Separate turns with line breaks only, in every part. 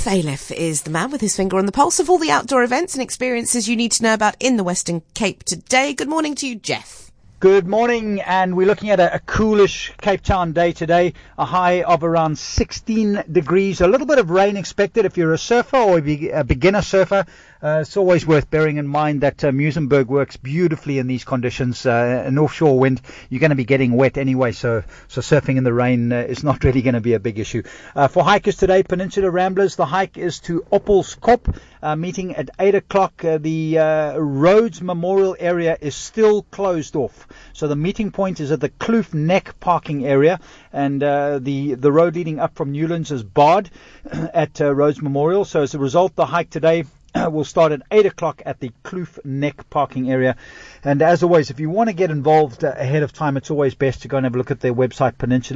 Jeff Aliff is the man with his finger on the pulse of all the outdoor events and experiences you need to know about in the Western Cape today. Good morning to you, Jeff.
Good morning, and we're looking at a coolish Cape Town day today, a high of around 16 degrees, a little bit of rain expected if you're a surfer or a beginner surfer. It's always worth bearing in mind that Muizenberg works beautifully in these conditions. An offshore wind, you're going to be getting wet anyway, so surfing in the rain is not really going to be a big issue. For hikers today, Peninsula Ramblers, the hike is to Oppelskop, meeting at 8 o'clock. The Rhodes Memorial area is still closed off. So the meeting point is at the Kloof Neck parking area, and the road leading up from Newlands is barred at Rhodes Memorial. So as a result, the hike today will start at 8 o'clock at the Kloof Neck parking area. And as always, if you want to get involved ahead of time, it's always best to go and have a look at their website,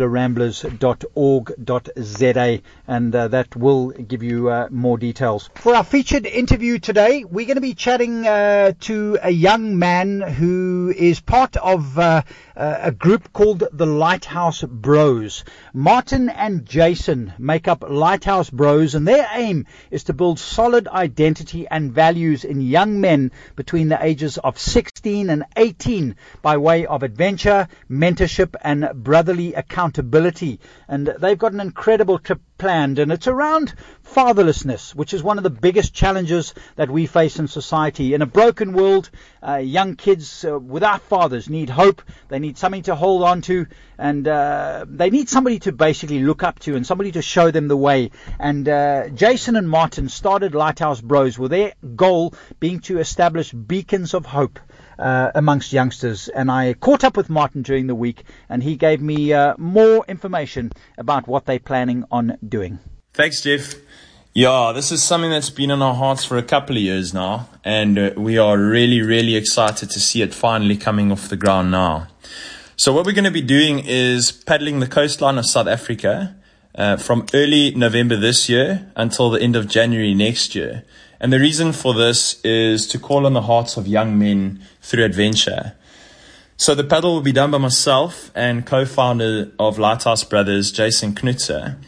peninsularamblers.org.za, and that will give you more details. For our featured interview today, we're going to be chatting to a young man who is part of a group called the Lighthouse Bros. Martin and Jason make up Lighthouse Bros, and their aim is to build solid identity and values in young men between the ages of 16 and 18 by way of adventure, mentorship and brotherly accountability. And they've got an incredible trip planned, and it's around fatherlessness, which is one of the biggest challenges that we face in society. In a broken world, young kids without fathers need hope. They need something to hold on to, and they need somebody to basically look up to and somebody to show them the way. And Jason and Martin started Lighthouse Bros with their goal being to establish beacons of hope amongst youngsters. And I caught up with Martin during the week, and he gave me more information about what they're planning on doing.
Thanks, Jeff. Yeah, this is something that's been in our hearts for a couple of years now, and we are really, really excited to see it finally coming off the ground now. So what we're going to be doing is paddling the coastline of South Africa from early November this year until the end of January next year. And the reason for this is to call on the hearts of young men through adventure. So the paddle will be done by myself and co-founder of Lighthouse Brothers, Jason Knutzer.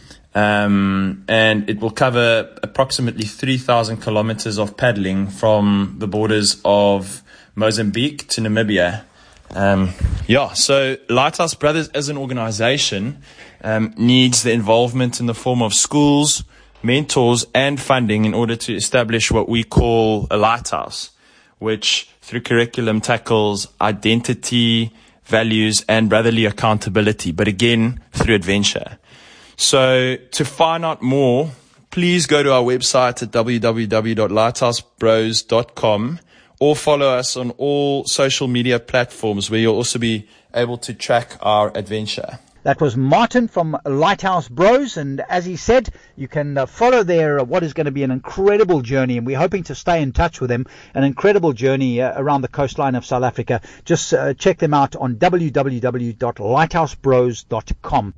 And it will cover approximately 3,000 kilometers of paddling from the borders of Mozambique to Namibia. So Lighthouse Brothers as an organization needs the involvement in the form of schools, mentors and funding in order to establish what we call a lighthouse, which through curriculum tackles identity, values and brotherly accountability, but again through adventure. So to find out more, please go to our website at www.lighthousebros.com or follow us on all social media platforms where you'll also be able to track our adventure.
That was Martin from Lighthouse Bros, and as he said, you can follow their what is going to be an incredible journey, and we're hoping to stay in touch with them, an incredible journey around the coastline of South Africa. Just check them out on www.lighthousebros.com.